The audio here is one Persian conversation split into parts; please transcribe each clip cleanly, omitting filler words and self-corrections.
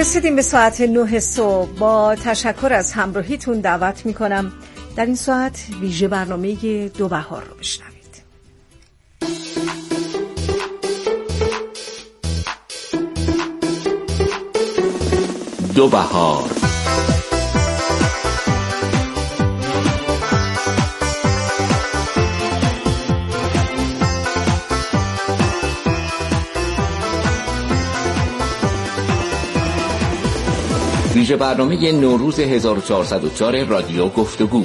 رسیدیم به ساعت 9 صبح. با تشکر از همراهیتون دعوت میکنم در این ساعت ویژه برنامه دو بهار رو بشنوید. دو بهار. ویژه برنامه نوروز 1404 رادیو گفتگو.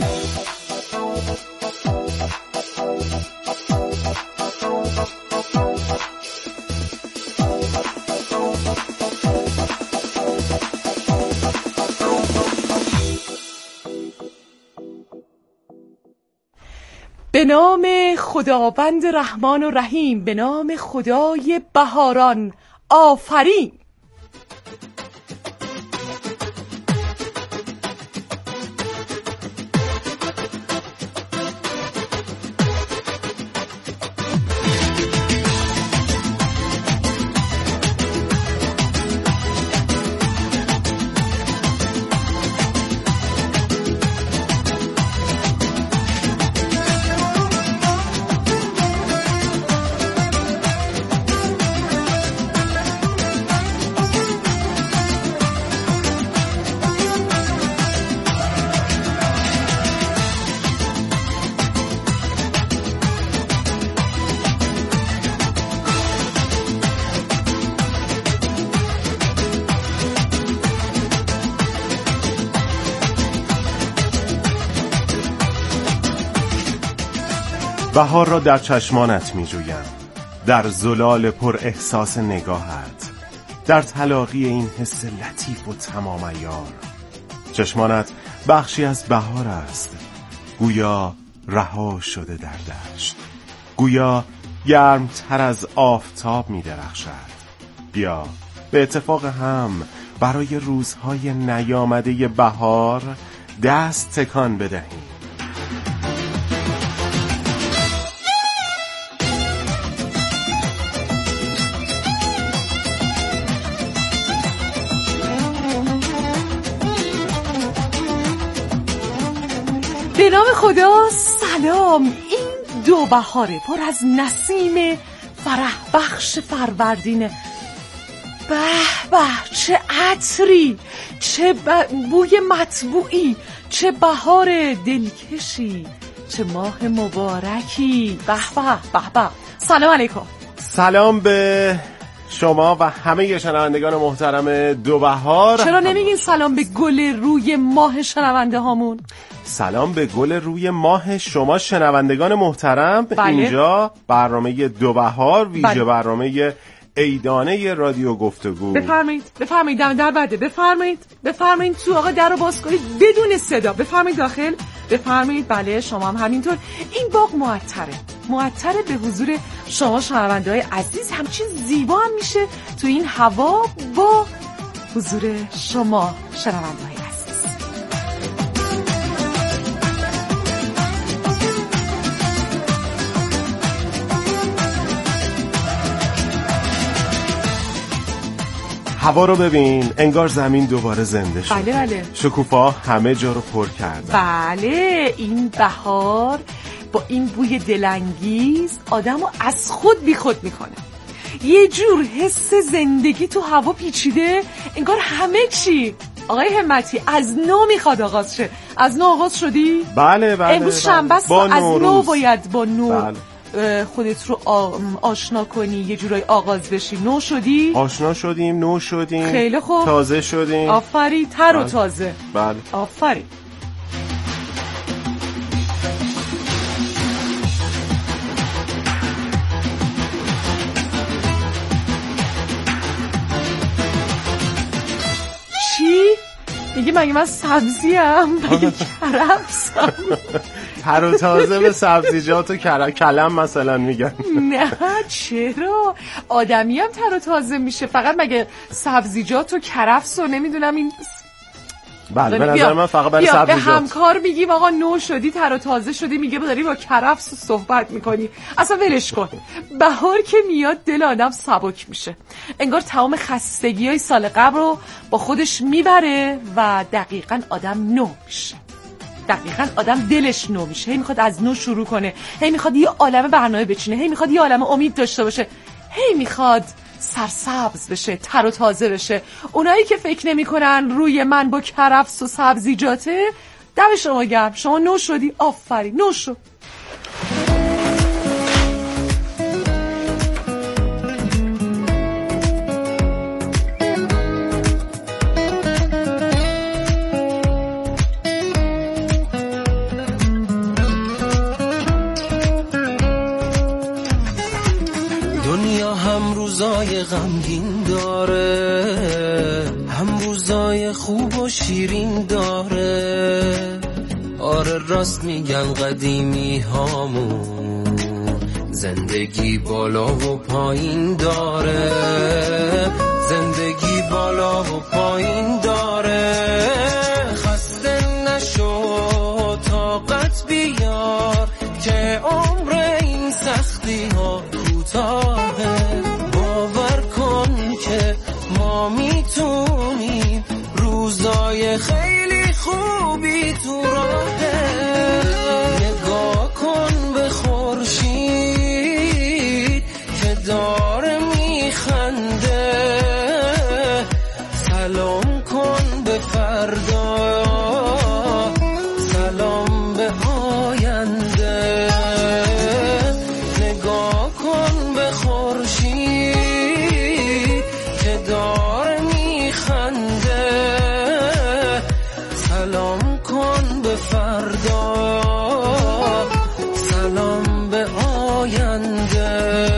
به نام خداوند رحمان و رحیم، به نام خدای بهاران، آفرین. بهار را در چشمانت می جویم، در زلال پر احساس نگاهت، در تلاقی این حس لطیف و تمام عیار. چشمانت بخشی از بهار است، گویا رها شده در دشت، گویا گرمتر از آفتاب می درخشد. بیا به اتفاق هم برای روزهای نیامده بهار دست تکان بدهیم. به نام خدا. سلام. این دو بهاره پر از نسیم فرح بخش فروردینه. به به، چه عطری، چه بوی مطبوعی، چه بهار دلکشی، چه ماه مبارکی. به به به به. سلام علیکم. سلام به شما و همه شنوندگان محترم دو بهار. چرا نمیگین سلام به گل روی ماه شنونده هامون؟ سلام به گل روی ماه شما شنوندگان محترم. بله. اینجا برنامه دو بهار، ویژه بله. برنامه عیدانه رادیو گفتگو. بفرمایید در بده. بفرمایید تو. آقا در رو باز کنید بدون صدا. بفرمایید داخل. بفرمایید. بله شما هم همینطور. این باغ معطره به حضور شما شنونده های عزیز. همچین زیبا هم میشه تو این هوا با حضور شما شنونده های عزیز. هوا رو ببین، انگار زمین دوباره زنده شد. بله. شکوفا همه جا رو پر کردن. بله، این بهار با این بوی دلانگیز آدمو از خود بی خود میکنه. یه جور حس زندگی تو هوا پیچیده، انگار همه چی آقای همتی از نو میخواد آغاز شه. از نو آغاز شدی؟ بله. امروز شنبه است، از نو باید با نو بله. خودت رو آشنا کنی، یه جورای آغاز بشی. نو شدی؟ آشنا شدیم، نو شدیم. خیلی خوب. تازه شدیم. آفرین. تر و تازه. بله. آفرین. چی؟ میگه مگه من سبزیم؟ مگه کرفسم؟ تر و تازه به سبزیجات و کلم مثلا میگن. نه چرا؟ آدمی هم تر و تازه میشه، فقط مگه سبزیجات و کرفس و نمیدونم این بله به نظر من فقط برای سبزیجات. به همکار میگیم آقا نو شدی، تر و تازه شدی، میگه داری با کرفس صحبت میکنی. اصلا ولش کن. بهار که میاد دل آدم سبک میشه، انگار تمام خستگیای سال قبل رو با خودش میبره و دقیقاً آدم نو میشه. دقیقاً آدم دلش نو میشه، هی میخواد از نو شروع کنه، هی میخواد یه عالمه برنامه بچینه، هی میخواد یه عالمه امید داشته باشه، هی میخواد سرسبز بشه، تر و تازه بشه. اونایی که فکر نمی‌کنن روی من با کرفس و سبزیجاته، دم شما گرم، شما نو شدی، آفرین، نو شو. دنیا هم روزای غمگین داره، هم روزای خوب و شیرین داره. آره راست میگن قدیمی هامون، زندگی بالا و پایین داره، زندگی بالا و پایین داره. خسته نشو طاقت بیار که عمر این سختی ها کوتاهه. باور کن که ما میتونیم، روزای خیلی خوبی تو راهه. نگاه کن به خورشید که داره میخنده، سلام کن به فردا، سلام به آینده. نگاه کن به خورشید که داره میخنده، سلام کن به فردا، سلام به آینده.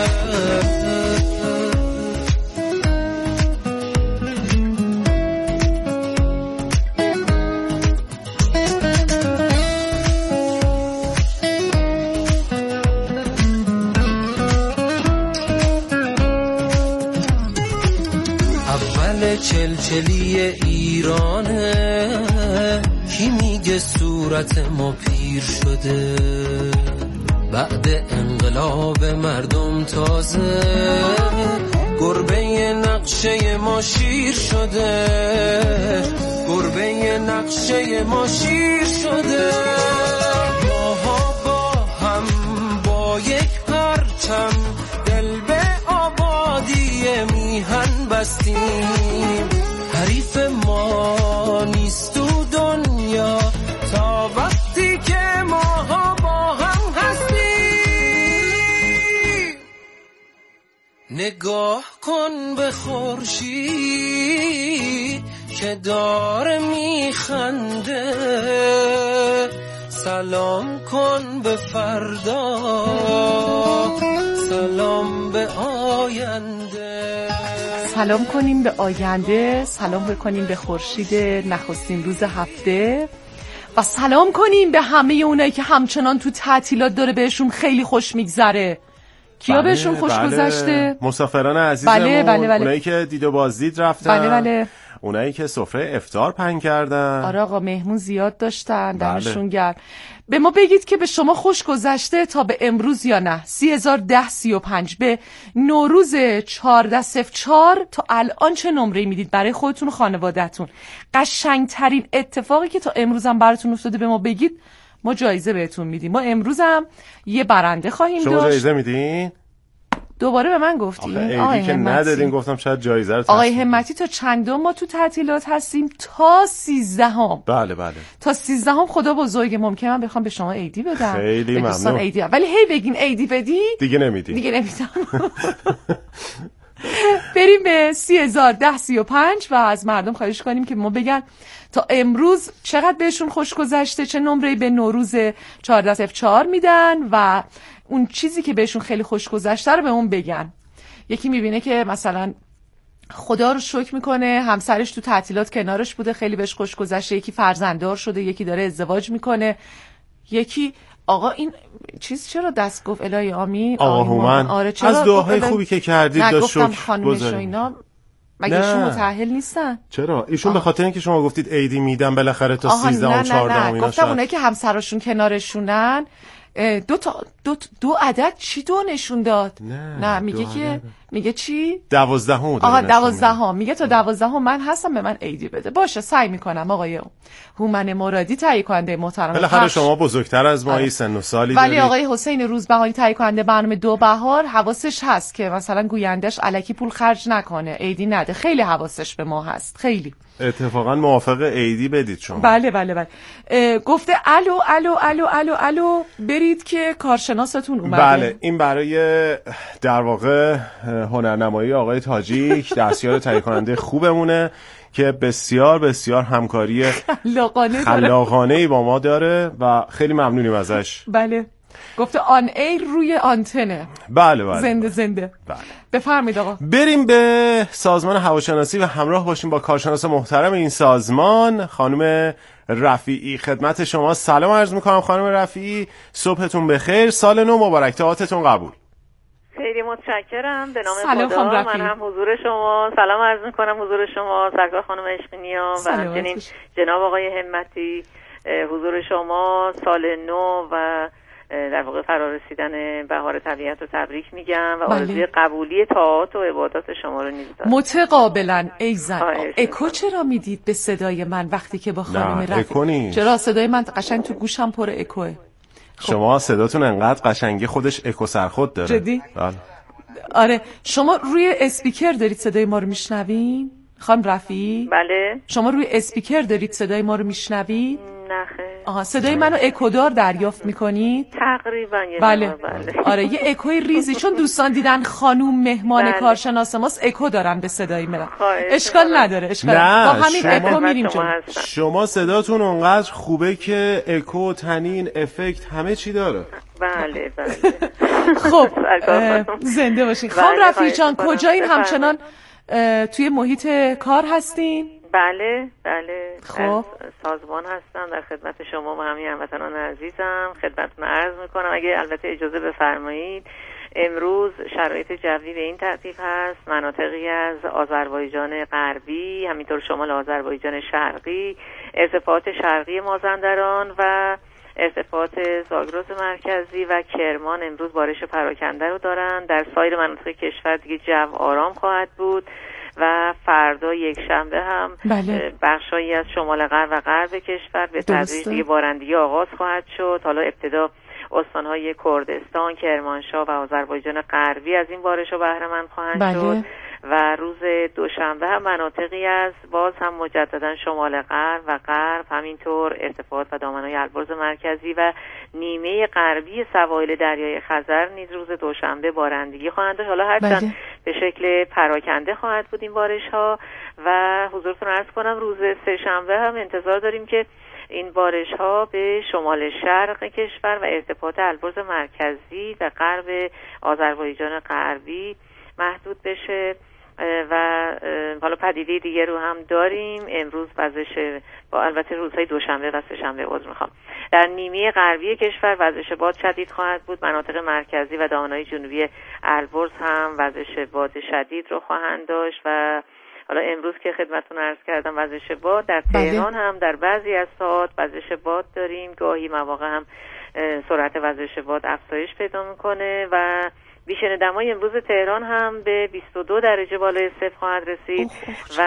چلچلی ایرانه، کی میگه صورت ما پیر شده؟ بعد انقلاب مردم تازه، گربه نقشه ما شیر شده، گربه نقشه ما شیر شده. ماها با هم با یک پرچم، دل به آبادی میهن بستیم. حریف ما نیست تو دنیا تا وقتی که ماها با هم هستیم. نگاه کن به خورشید که داره میخنده، سلام کن به فردا، سلام به آینده. سلام کنیم به آینده، سلام بکنیم به خورشید نخستین روز هفته و سلام کنیم به همه اونایی که همچنان تو تعطیلات داره بهشون خیلی خوش میگذره. کیا بهشون خوش گذشته؟ مسافران عزیزمون، بله. اونایی که دید و بازدید رفتن، بله. اونایی که سفره افطار پهن کردن. آره آقا، مهمون زیاد داشتن، دمشون گرم. به ما بگید که به شما خوش گذشته تا به امروز یا نه. 301035 به نوروز 1404 تا الان چه نمره میدید برای خودتون و خانواده‌تون؟ قشنگترین اتفاقی که تا امروز هم براتون افتاده به ما بگید، ما جایزه بهتون میدیم. ما امروز هم یه برنده خواهیم داشت. شما جایزه میدین؟ دوباره به من گفتین؟ آقای که ندادین گفتم شاید جایزه رو آقای همتی تا چندم ما تو تعطیلات هستیم؟ تا 13ام. بله. تا 13ام خدا بزرگه. ممکنه من بخوام به شما عیدی بدم، خیلی ممنون، عیدی، ولی هی بگین عیدی بدی دیگه نمیدم. بریم به 301035 و از مردم خواهش کنیم که ما بگن تا امروز چقدر بهشون خوش گذشته، چه نمره‌ای به نوروز 1404 میدن و اون چیزی که بهشون خیلی خوش گذشته رو به اون بگن. یکی میبینه که مثلا خدا رو شکر میکنه همسرش تو تعطیلات کنارش بوده، خیلی بهش خوش گذشته. یکی فرزنددار شده، یکی داره ازدواج میکنه، یکی آقا این چیز چرا دست گفت الهی آمین. آقا هومن، آره از دعاهای خوبی که کردید داشت شکر خانمش و اینا مگه ایشون متأهل نیستن؟ چرا؟ ایشون به خاطر اینکه شما گفتید عیدی میدن بالاخره تا 13 و 14 اینا گفتم اونایی که همسراشون کنارشونن دو عدد چی دو نشون داد؟ نه میگه که میگه چی؟ 12 12 میگه تا 12 من هستم به من عیدی بده. باشه سعی میکنم آقای هومن مرادی تهیه کننده محترم. بالاخره شما بزرگتر از ما سن و سالی دارید. ولی آقای حسین روزبهانی تهیه کننده برنامه دو بهار حواسش هست که مثلا گویندش الکی پول خرج نکنه، عیدی نده. خیلی حواسش به ما هست، خیلی. اتفاقا موافق عیدی بدید شما. بله. گفته الو الو الو الو الو برید که کارشناستون اومده. بله، این برای در واقع هنرنمایی آقای تاجیک، دستیار تهیه کننده خوبمونه که بسیار بسیار همکاری خلاقانه‌ای با ما داره و خیلی ممنونیم ازش. بله، گفته آن ایر روی آنتنه. بله. زنده. بله. بفرمایید آقا. بریم به سازمان هواشناسی و همراه باشیم با کارشناس محترم این سازمان، خانم رفیعی. خدمت شما سلام عرض میکنم خانم رفیعی، صبحتون بخیر، سال نو مبارک، دعاتتون قبول. خیلی متشکرم. به نام خدا من هم حضور شما سلام عرض میکنم، حضور شما سرکار خانم عشقینیا و همچنین جناب آقای همتی، حضور شما سال نو و در واقع فرارسیدن بهار طبیعت رو تبریک میگم و آرزوی قبولی طاعات و عبادات شما رو نیز دارم. متقابلا. ای زن، اکو چرا میدید به صدای من وقتی که با خانم رفیعی؟ چرا صدای من قشنگ تو گوشم پر اکوه؟ شما صداتون انقدر قشنگی خودش اکو سرخود داره. جدی؟ آره. شما روی اسپیکر دارید صدای ما رو میشنوین؟ خانم رفیعی؟ بله. شما روی اسپیکر دارید صدای ما رو میشنوید؟ نه خیر. صدای منو اکودار دریافت میکنید؟ تقریبا. بله. آره یه اکوی ریزی، چون دوستان دیدن خانوم مهمان کارشناس ماست اکو دارن به صدای من. اشکال نداره. با همین اکو میریم جلو. شما صداتون اونقدر خوبه که اکو، تنین، افکت همه چی داره. بله. خب زنده باشین. خانم رفیعی جان کجایین؟ همچنان توی محیط کار هستین؟ بله. خب سازمان هستم، در خدمت شما و همه هموطنان عزیزم خدمتتون عرض میکنم. اگه البته اجازه بفرمایید، امروز شرایط جوی به این ترتیب هست: مناطقی از آذربایجان غربی، همینطور شمال آذربایجان شرقی، ارتفاعات شرقی مازندران و ارتفاعات زاگرس مرکزی و کرمان امروز بارش پراکنده رو دارن. در سایر مناطق کشور دیگه جو آرام خواهد بود و فردا یک شنبه هم بخشایی از شمال غرب و غرب کشور به تدریج دیگه بارندگی آغاز خواهد شد. حالا ابتدا استانهای کردستان، کرمانشاه و آذربایجان غربی از این بارش رو بهره مند خواهند شد و روز دوشنبه هم مناطقی از باز هم مجددا شمال غرب و غرب، همینطور ارتفاعات و دامنهای البرز مرکزی و نیمه غربی سواحل دریای خزر نیز روز دوشنبه بارندگی خواهند داشت. حالا هرچند به شکل پراکنده خواهد بود این بارش ها و حضورتون عرض کنم روز سه‌شنبه هم انتظار داریم که این بارش ها به شمال شرق کشور و ارتفاعات البرز مرکزی و غرب آذربایجان غربی محدود بشه و حالا پدیده دیگه رو هم داریم. امروز وزش با البته روزهای دوشنبه و سه‌شنبه در نیمه غربی کشور وزش باد شدید خواهد بود. مناطق مرکزی و دامنه‌های جنوبی البرز هم وزش باد شدید رو خواهند داشت و حالا امروز که خدمتتون عرض کردم وزش باد در تهران هم در بعضی از ساعات وزش باد داریم، گاهی مواقع هم سرعت وزش باد افزایش پیدا میکنه و بیشتر دمای امروز تهران هم به 22 درجه بالای صفر خواهد رسید و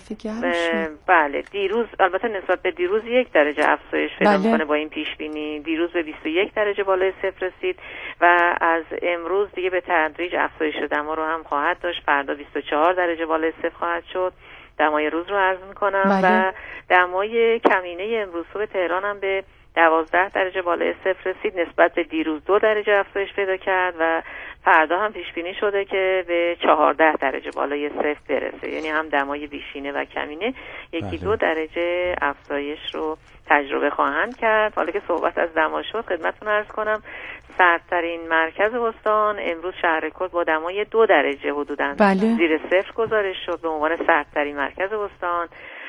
بله دیروز البته نسبت به دیروز 1 درجه افزایش پیدا میکنه با این پیش بینی. دیروز به 21 درجه بالای صفر رسید و از امروز دیگه به تدریج افزایش دما رو هم خواهد داشت. فردا 24 درجه بالای صفر خواهد شد. دمای روز رو عرض میکنم و دمای کمینه امروز صبح تهران هم به 12 درجه بالای صفر رسید، نسبت به دیروز 2 درجه افزایش پیدا کرد و فردا هم پیش بینی شده که به 14 درجه بالای صفر برسه، یعنی هم دمای بیشینه و کمینه 1-2 درجه افزایش رو تجربه خواهند کرد. حالا که صحبت از دما شد خدمتتون عرض کنم سردترین مرکز استان امروز شهرکرد با دمای 2 درجه حدوداً زیر صفر گزارش شد به عنوان سردترین مرکز استان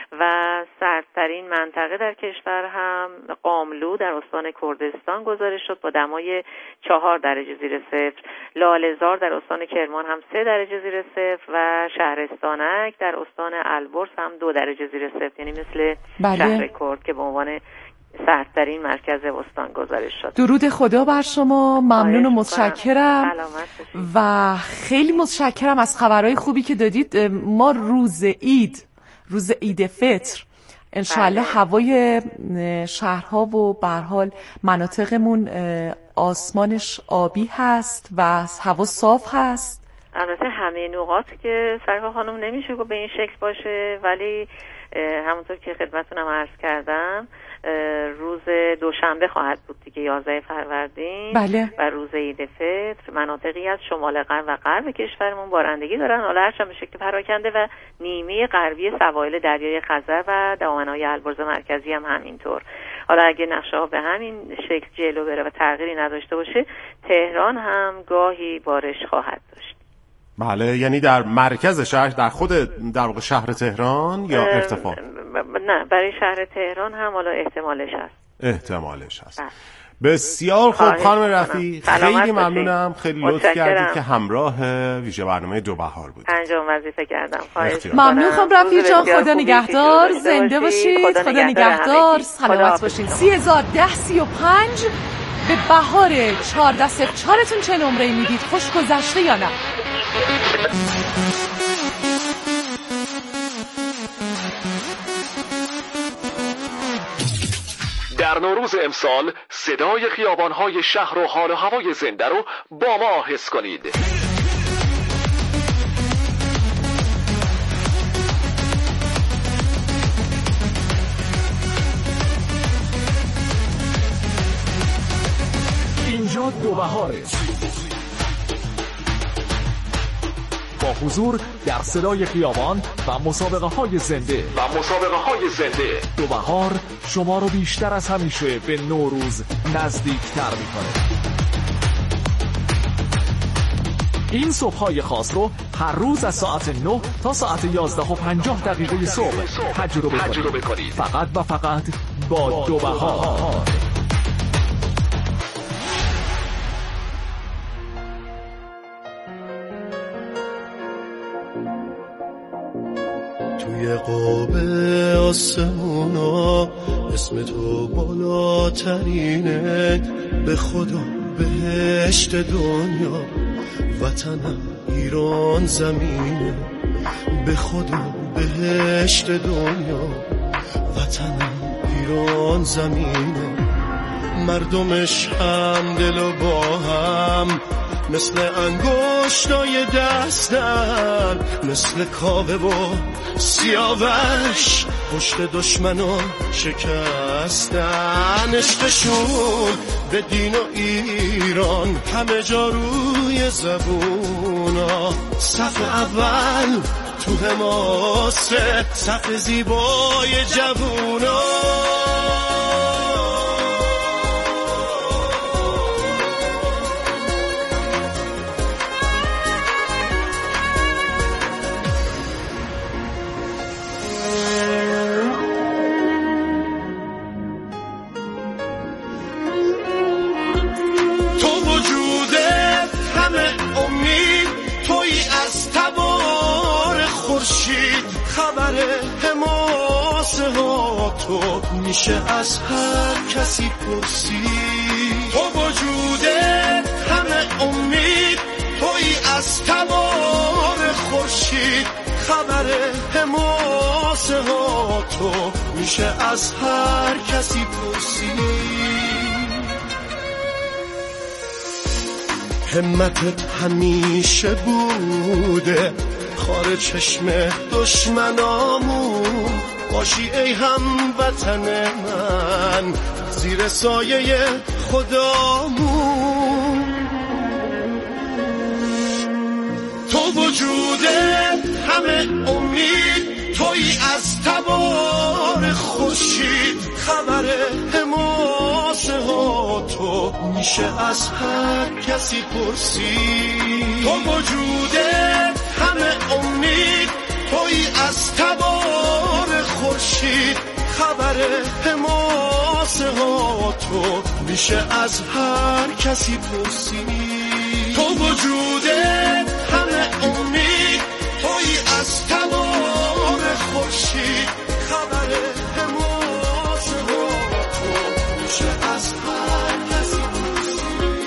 و سردترین منطقه در کشور هم قاملو در استان کردستان گزارش شد با دمای 4 درجه زیر صفر. لاله‌زار در استان کرمان هم 3 درجه زیر صفر و شهرستانک در استان البرز هم 2 درجه زیر صفر، یعنی مثل شهر کرد که به عنوان سردترین مرکز استان گزارش شد. درود خدا بر شما، ممنون و متشکرم و خیلی متشکرم از خبرهای خوبی که دادید. ما روز عید فطر انشالله هوای شهرها و به هر حال مناطقمون آسمانش آبی هست و هوا صاف هست. البته همه نقاط که سرکار خانم نمیشه که به این شکل باشه، ولی همونطور که خدمتتونم عرض کردم روز دوشنبه خواهد بود دیگه 11 فروردین. بله. و روز عید فطر مناطقی از شمال غرب و غرب کشورمون بارندگی دارن، حالا هرچند به شکل پراکنده، و نیمه غربی سواحل دریای خزر و دامنه‌های البرز مرکزی هم همینطور. حالا اگه نقشه ها به همین شکل جلو بره و تغییری نداشته باشه، تهران هم گاهی بارش خواهد داشت. بله، یعنی در مرکز شهر، در خود در واقع شهر تهران یا ارتفاع؟ نه، برای شهر تهران هم حالا احتمالش هست. بسیار خوب خانم رفیع، خیلی ممنونم، خیلی لطف کردید که همراه ویژه برنامه دو بهار بود. انجام وظیفه کردم. ممنون خانم رفیع جان، خدا نگهدار، زنده باشید، خدا نگهدار، سلامت باشید. 301035 به بهار 1404تون چه نمره‌ای میدید؟ خوش گذشته یا نه؟ در نوروز امسال صدای خیابان‌های شهر و حال و هوای زنده رو با ما حس کنید. اینجا دو بهاره، با حضور در صدای خیابان و مسابقه های زنده دو بهار شما رو بیشتر از همیشه به نوروز نزدیکتر میکنه. این صبح‌های خاص رو هر روز از ساعت 9 تا ساعت 11:50 صبح تجربه کنید. فقط و فقط با دو بهار. توی قاب آسمونا اسم تو بالاترینه، به خدا بهشت دنیا وطنم ایران زمینه، به خدا بهشت دنیا وطنم ایران زمینه، مردمش هم دل و با هم مثل انگشتای دستن، مثل کاوه و سیاوش پشت دشمنا شکستن، عشقشون به دین و ایران همه جا روی زبونا، صف اول تو حماسه، صف زیبای جوونا. خبر حماسه ها تو میشه از هر کسی پرسید، تو وجوده همه امید، توی از تبار خورشید، خبر حماسه ها تو میشه از هر کسی پرسید. همتت همیشه بوده خار چشم دشمنامون، باشی ای هموطن من زیر سایه خدامون، تو وجوده همه امید، توی از تبار خورشید، خبر حماسه ها تو میشه از هر کسی پرسید، تو وجوده همه امید، توی از تبار خورشید، خبر حماسه ها تو میشه از هر کسی پرسید. تو وجودت همه امید، توی از تمام خورشید، خبر حماسه ها تو میشه از هر کسی پرسید.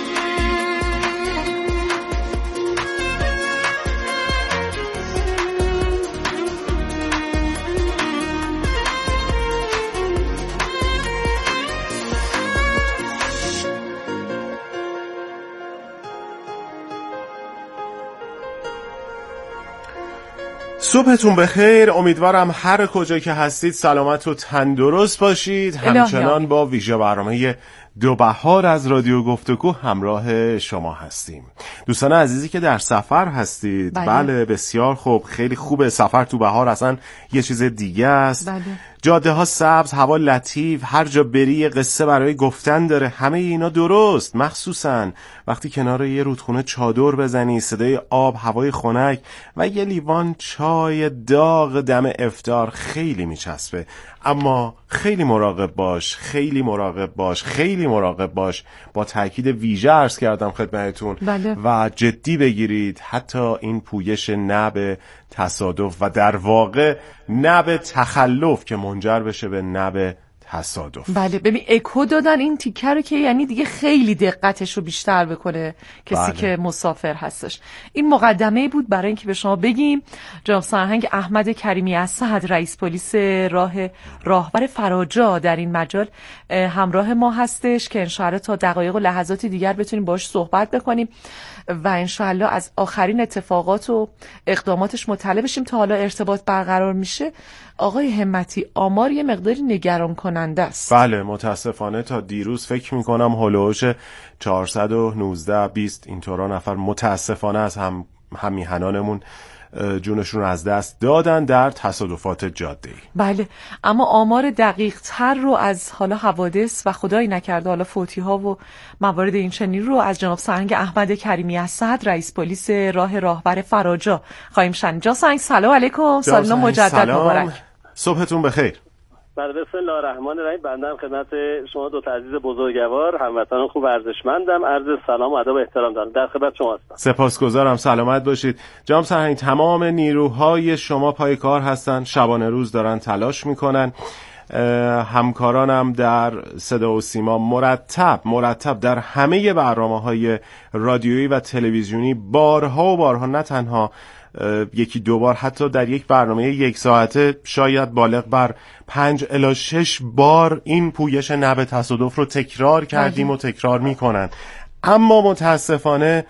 صبحتون بخیر. امیدوارم هر کجا که هستید سلامت و تندرست باشید. همچنان با ویژه برنامه دو بهار از رادیو گفتگو همراه شما هستیم. دوستان عزیزی که در سفر هستید، بله بسیار خوب، خیلی خوبه. سفر تو بهار اصلا یه چیز دیگه است. جاده ها سبز، هوا لطیف، هر جا بری یه قصه برای گفتن داره. همه اینا درست، مخصوصا وقتی کنار یه رودخونه چادر بزنی، صدای آب، هوای خنک و یه لیوان چای داغ دم افطار خیلی میچسبه. اما خیلی مراقب باش، خیلی مراقب باش، خیلی مراقب باش. با تاکید ویژه عرض کردم خدمتتون و جدی بگیرید حتی این پویش نه به تصادف و در واقع نه به تخلف که منجر بشه به نه به تصادف. بله ببین اکو دادن این تیکه رو که یعنی دیگه خیلی دقتش رو بیشتر بکنه کسی که مسافر هستش. این مقدمه بود برای اینکه به شما بگیم جناب سرهنگ احمد کریمی اسد رئیس پلیس راهبر فراجا در این مجال همراه ما هستش که انشاءالله تا دقایق و لحظات دیگر بتونیم باهاش صحبت بکنیم و انشاءالله از آخرین اتفاقات و اقداماتش مطلع بشیم. تا حالا ارتباط برقرار میشه آقای همتی، آمار یه مقداری نگران کننده است. بله متاسفانه تا دیروز فکر میکنم هلوش 419-20 اینطورا نفر متاسفانه از همیهنانمون جونشون از دست دادن در تصادفات جاده‌ای. بله اما آمار دقیق تر رو از حالا حوادث و خدایی نکرده حالا فوتی ها و موارد این چنین رو از جناب سرهنگ احمد کریمی اسد رئیس پلیس راهبر فراجا خواهیم شنید. جناب سرهنگ سلام علیکم. سال مجدد مبارک. صبحتون بخیر. بسم الله الرحمن الرحیم. بنده خدمت شما دو عزیز بزرگوار هموطنان خوب ارزشمندم عرض سلام و ادب و احترام دارم. در خدمت شما هستم. سپاسگزارم. سلامت باشید. جناب سرهنگ تمام نیروهای شما پای کار هستن، شبانه روز دارن تلاش میکنن. همکارانم در صدا و سیما مرتب در همه برنامه‌های رادیویی و تلویزیونی بارها و بارها، نه تنها یکی دو بار، حتی در یک برنامه یک ساعته شاید بالغ بر 5 الی 6 بار این پویش نه به تصادف رو تکرار کردیم و تکرار میکنن. اما متاسفانه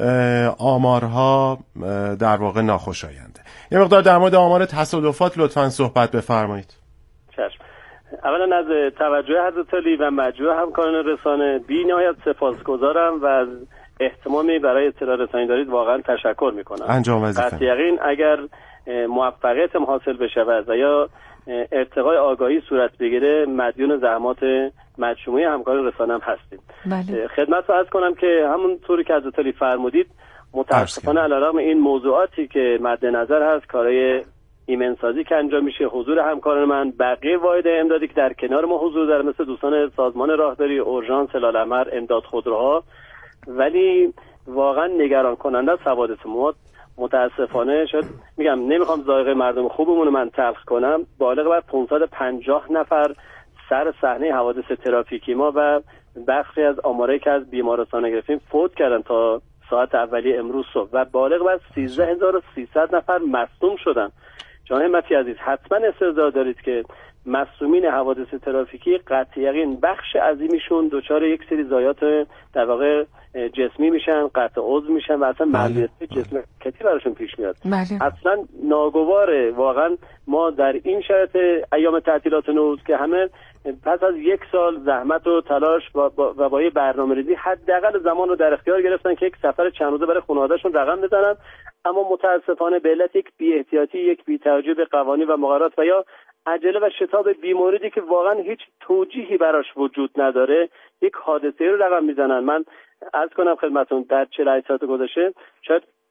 آمارها در واقع ناخوشاینده. یه مقدار در مورد آمار تصادفات لطفاً صحبت بفرمایید. چشم. اولا از توجه حضرت علی و مجموع همکاران رسانه بی‌نهایت سپاسگزارم و از اهتمامی برای اطلاع رسانی دارید واقعا تشکر میکنم. انجام وظیفه. قطع یقین اگر موفقیت حاصل بشه و یا ارتقای آگاهی صورت بگیره مدیون زحمات مجموعه همکاران رسانه هم هستیم. بله. خدمت رو عرض کنم که همون طوری که حضرت علی فرمودید متاسفانه علیرغم این موضوعاتی که مد نظر هست، کارهای ایمنسازی که انجام میشه، حضور همکاران من، بقیه واحد امدادی که در کنار ما حضور داره مثل دوستان سازمان راهداری، اورژانس، هلال احمر، امداد خودروها، ولی واقعا نگران کننده است حوادث ما. متاسفانه شاید میگم نمیخوام ذائقه مردم خوبمون رو من تلخ کنم، بالغ بر 550 نفر سر صحنه حوادث ترافیکی ما و بخشی از آمارایی که از بیمارستان گرفتیم فوت کردن تا ساعت اولی امروز صبح و بالغ بر 13300 نفر مصدوم شدن. جان همتی عزیز حتما استعداد دارید که مصدومین حوادث ترافیکی قطع یقین بخش عظیمیشون دچار یک سری ضایعات در واقع جسمی میشن، قطع عضو میشن و اصلا مریضی جسمی کتی براشون پیش میاد. اصلا ناگواره. واقعا ما در این شرایط ایام تعطیلات نوروز که همه پس از یک سال زحمت و تلاش و با برنامه‌ریزی حداقل زمان رو در اختیار گرفتن که یک سفر چند روزه برای خانواده‌شون رقم بزنن، اما متاسفانه به علت یک بی‌احتیاطی، یک بی‌توجهی به قوانین و مقررات و یا عجله و شتاب بیموردی که واقعا هیچ توجیهی براش وجود نداره یک حادثه رو رقم میزنن. من عرض کنم خدمتتون در 48 ساعت گذشته شاید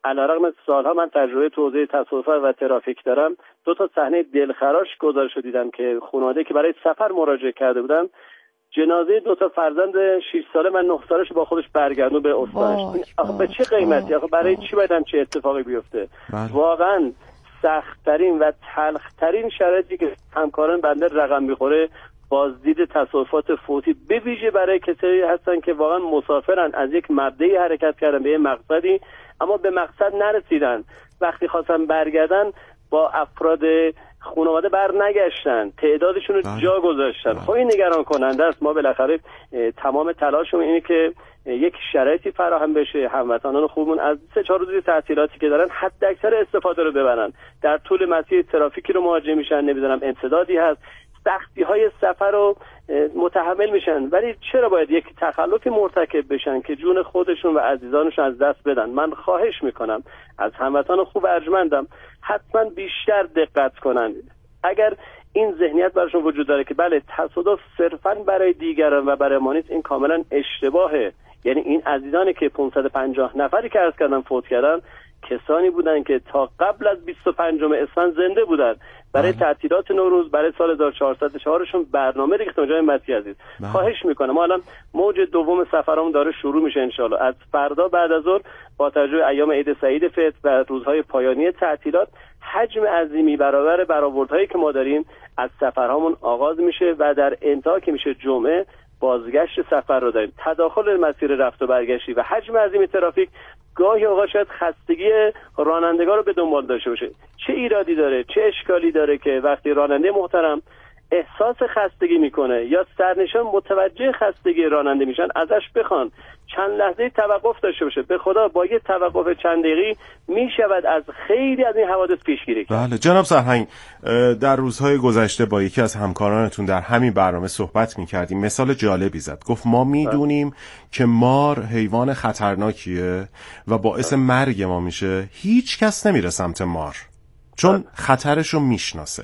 علیرغم سالها من تجربه تو حوزه تصادفات و ترافیک دارم، 2 صحنه دلخراش گزارش دیدم که خانواده که برای سفر مراجعه کرده بودن جنازه 2 6 ساله و 9 سالش با خودش برگردون به استانش. به چه قیمتی؟ برای چی باید چه اتفاقی بیفته؟ واقعا سخت‌ترین و تلخ‌ترین شرایطی که همکاران بنده رقم می‌خوره بازدید تصادفات فوتی، به ویژه برای کسایی هستن که واقعا مسافرن، از یک مبدأی حرکت کردن به یک مقصدی اما به مقصد نرسیدن، وقتی خواستن برگردن با افراد خانواده بر نگشتن، تعدادشون رو جا گذاشتن. خب این نگران کننده است. ما بالاخره تمام تلاشمون اینه که یک شرایطی فراهم بشه هموطنان خوبمون از 3-4 روزی تعطیلاتی که دارن حد اکثر استفاده رو ببرن، در طول مسیر ترافیکی رو مواجه میشن، نمیدونم امتدادی هست، سختی های سفر رو متحمل میشن، ولی چرا باید یک تخلفی مرتکب بشن که جون خودشون و عزیزانشون از دست بدن؟ من خواهش میکنم از هموطنان خوب ارجمندم حتما بیشتر دقت کنن. اگر این ذهنیت براشون وجود داره که بله تصادف صرفاً برای دیگران و برای ما نیست، این کاملا اشتباهه. یعنی این عزیزانی که 550 نفری که عرض کردن فوت کردن کسانی بودن که تا قبل از 25 اسفند زنده بودن، برای تعطیلات نوروز برای سال 1404شون برنامه ریختن. جای مسی عزیز خواهش میکنم، ما الان موج دوم سفرمون داره شروع میشه ان شاءالله. از فردا بعد از ظهر با توجه ایام عید سعید فطر و روزهای پایانی تعطیلات حجم عظیمی برابر برآوردهایی که ما داریم از سفرهامون آغاز میشه و در انتها که میشه جمعه بازگشت سفر رو داریم. تداخل مسیر رفت و برگشتی و حجم عظیم ترافیک گاهی اوقات شاید خستگی رانندگان رو به دنبال داشته باشه. چه ایرادی داره، چه اشکالی داره که وقتی راننده محترم احساس خستگی میکنه یا سرنشان متوجه خستگی راننده میشن ازش بخوان چند لحظه توقف داشته باشه. به خدا با یه توقف چند دقیقی میشود از خیلی از این حوادث پیشگیری کرد. بله جناب سرهنگ، در روزهای گذشته با یکی از همکارانتون در همین برنامه صحبت میکردیم، مثال جالبی زد. گفت ما میدونیم که مار حیوان خطرناکیه و باعث مرگ ما میشه، هیچ کس نمیره سمت مار چون خطرشو میشناسه.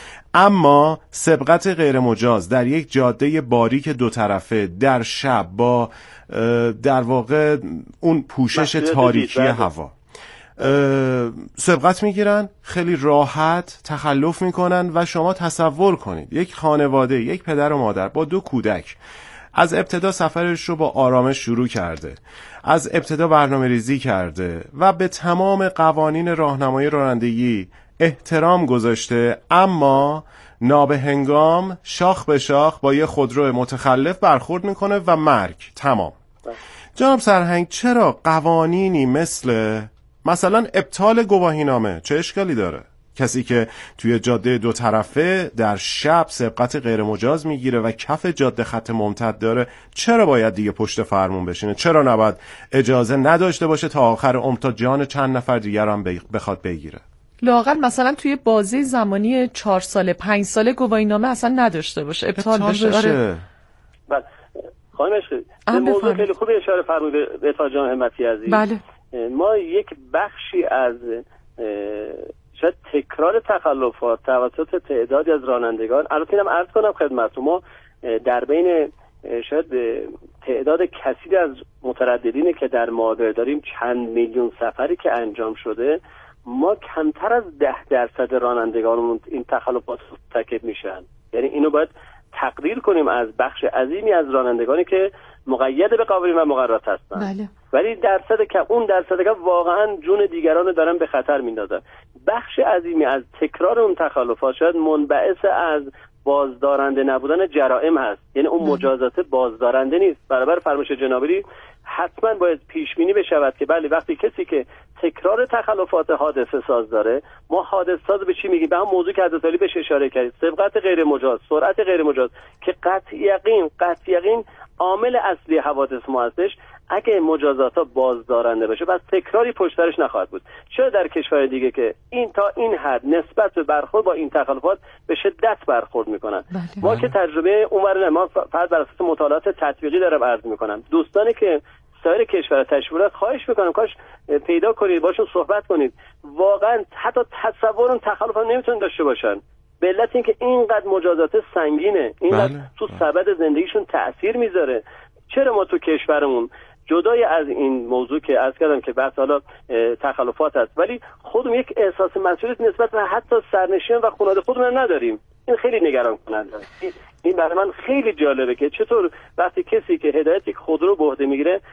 اما سبقت غیر مجاز در یک جاده باریک 2 طرفه در شب با در واقع اون پوشش تاریکی هوا سبقت میگیرن، خیلی راحت تخلف میکنن و شما تصور کنید یک خانواده، یک پدر و مادر با 2 کودک از ابتدا سفرش رو با آرامش شروع کرده، از ابتدا برنامه ریزی کرده و به تمام قوانین راهنمایی رانندگی احترام گذاشته، اما نابهنگام شاخ به شاخ با یه خودرو متخلف برخورد میکنه و مرگ تمام. جناب سرهنگ، چرا قوانینی مثلا ابطال گواهینامه چه اشکالی داره؟ کسی که توی جاده 2 طرفه در شب سبقت غیر مجاز میگیره و کف جاده خط ممتد داره، چرا باید دیگه پشت فرمون بشینه؟ چرا نباید اجازه نداشته باشه تا آخر عمر تا جان چند نفر دیگر هم بخواد بگیره؟ لااقل مثلا توی بازه زمانی 4 ساله 5 ساله گواهینامه اصلا نداشته باشه، ابطال بشه. بله خانم عشقی، به موضوع خیلی خوبی اشاره فرمودید به تا جان همتی عزیز. بله. ما یک بخشی از شاید تکرار تخلفات توسط تعدادی از رانندگان، البته اینم عرض کنم خدمتتون، ما در بین شاید تعداد کثیری از مترددینی که در معادله داریم، چند میلیون سفری که انجام شده، ما کمتر از 10% رانندگانمون این تخلفات مرتکب میشن. یعنی اینو باید تقدیر کنیم از بخش عظیمی از رانندگانی که مقید به قوانین و مقررات هستن. بله. ولی اون درصد که واقعا جون دیگران رو دارن به خطر میندازن. بخش عظیمی از تکرار اون تخلفات شاید منبعث از بازدارنده نبودن جرائم هست. یعنی اون مجازات بازدارنده نیست. برابر فرمایش جنابعالی حتما باید پیش بینی بشود که بله وقتی کسی که تکرار تخلفات حادثه ساز داره، ما حادثه ساز به چی میگیم؟ به هم موضوع که حضرت علی بهش اشاره کردید، سبقت غیر مجاز، سرعت غیر مجاز، که قطع یقین عامل اصلی حوادث ما هستش. اگه مجازات ها بازدارنده باشه بس تکراری پشترش نخواهد بود. چرا در کشور دیگه که این تا این حد نسبت به برخورد با این تخلفات به شدت برخورد میکنن، ما که تجربه اونور ما فقط بر اساس مطالعات تطبیقی دارم عرض میکنم. دوستانی که سایر کشور تشریف بردن خواهش میکنم کاش پیدا کنید باشون صحبت کنید. واقعا حتی تصور اون تخلفات نمیتونن داشته باشن به علت اینکه اینقدر مجازات سنگینه، اینقدر تو سبد زندگیشون تأثیر میذاره. چرا ما تو کشورمون جدای از این موضوع که عرض کردم که بحث حالا تخلفات است، ولی خودمون یک احساس مسئولیت نسبت به حتی سرنشین و خانواده خودمون نداریم. این خیلی نگران کننده است. این برای من خیلی جالبه که چطور وقتی کسی که هدایت یک خودرو به عهده میگیره